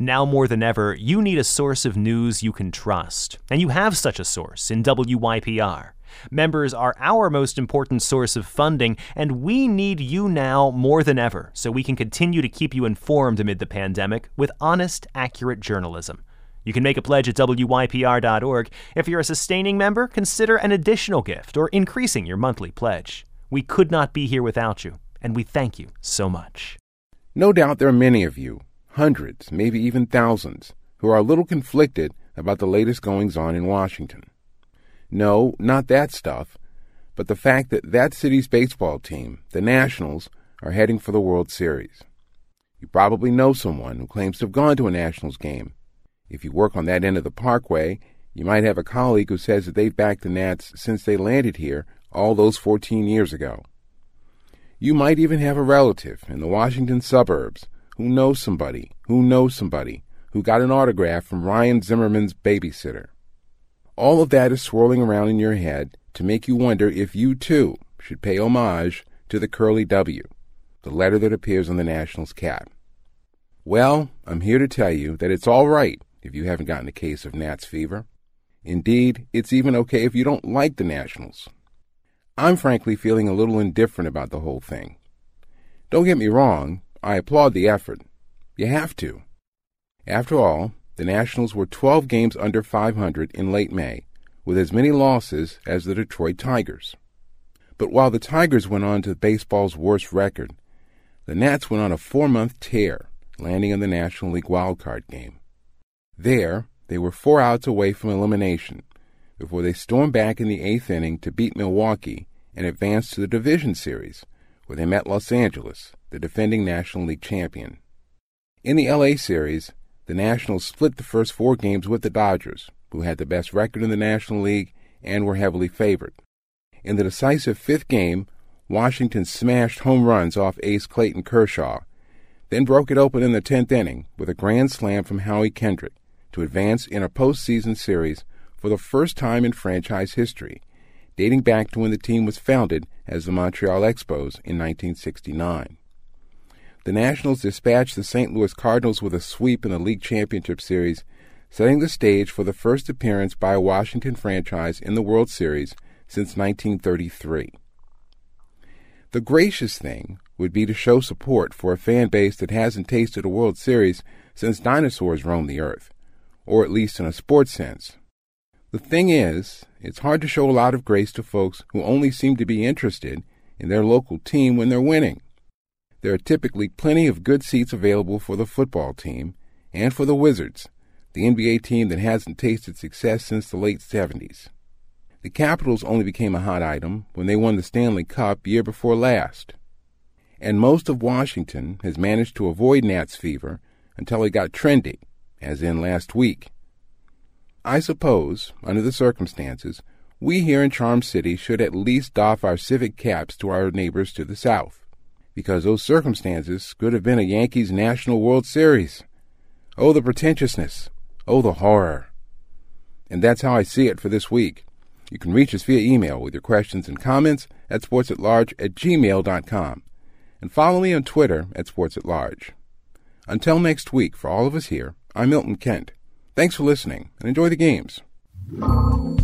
Now more than ever, you need a source of news you can trust. And you have such a source in WYPR. Members are our most important source of funding, and we need you now more than ever so we can continue to keep you informed amid the pandemic with honest, accurate journalism. You can make a pledge at WYPR.org. If you're a sustaining member, consider an additional gift or increasing your monthly pledge. We could not be here without you, and we thank you so much. No doubt there are many of you, hundreds, maybe even thousands, who are a little conflicted about the latest goings-on in Washington. No, not that stuff, but the fact that that city's baseball team, the Nationals, are heading for the World Series. You probably know someone who claims to have gone to a Nationals game. If you work on that end of the parkway, you might have a colleague who says that they've backed the Nats since they landed here all those 14 years ago. You might even have a relative in the Washington suburbs who knows somebody who got an autograph from Ryan Zimmerman's babysitter. All of that is swirling around in your head to make you wonder if you, too, should pay homage to the curly W, the letter that appears on the Nationals cap. Well, I'm here to tell you that it's all right if you haven't gotten a case of Nats fever. Indeed, it's even okay if you don't like the Nationals. I'm frankly feeling a little indifferent about the whole thing. Don't get me wrong, I applaud the effort. You have to. After all, the Nationals were 12 games under 500 in late May, with as many losses as the Detroit Tigers. But while the Tigers went on to baseball's worst record, the Nats went on a 4-month tear, landing in the National League wildcard game. There, they were 4 outs away from elimination, before they stormed back in the 8th inning to beat Milwaukee and advance to the division series, where they met Los Angeles, the defending National League champion. In the LA series, the Nationals split the first 4 games with the Dodgers, who had the best record in the National League and were heavily favored. In the decisive 5th game, Washington smashed home runs off ace Clayton Kershaw, then broke it open in the 10th inning with a grand slam from Howie Kendrick to advance in a postseason series for the first time in franchise history, dating back to when the team was founded as the Montreal Expos in 1969. The Nationals dispatched the St. Louis Cardinals with a sweep in the League Championship Series, setting the stage for the first appearance by a Washington franchise in the World Series since 1933. The gracious thing would be to show support for a fan base that hasn't tasted a World Series since dinosaurs roamed the earth, or at least in a sports sense. The thing is, it's hard to show a lot of grace to folks who only seem to be interested in their local team when they're winning. There are typically plenty of good seats available for the football team and for the Wizards, the NBA team that hasn't tasted success since the late 70s. The Capitals only became a hot item when they won the Stanley Cup year before last. And most of Washington has managed to avoid Nats fever until it got trendy, as in last week. I suppose, under the circumstances, we here in Charm City should at least doff our civic caps to our neighbors to the south, because those circumstances could have been a Yankees National World Series. Oh, the pretentiousness. Oh, the horror. And that's how I see it for this week. You can reach us via email with your questions and comments at sportsatlarge@gmail.com. And follow me on Twitter at sportsatlarge. Until next week, for all of us here, I'm Milton Kent. Thanks for listening, and enjoy the games.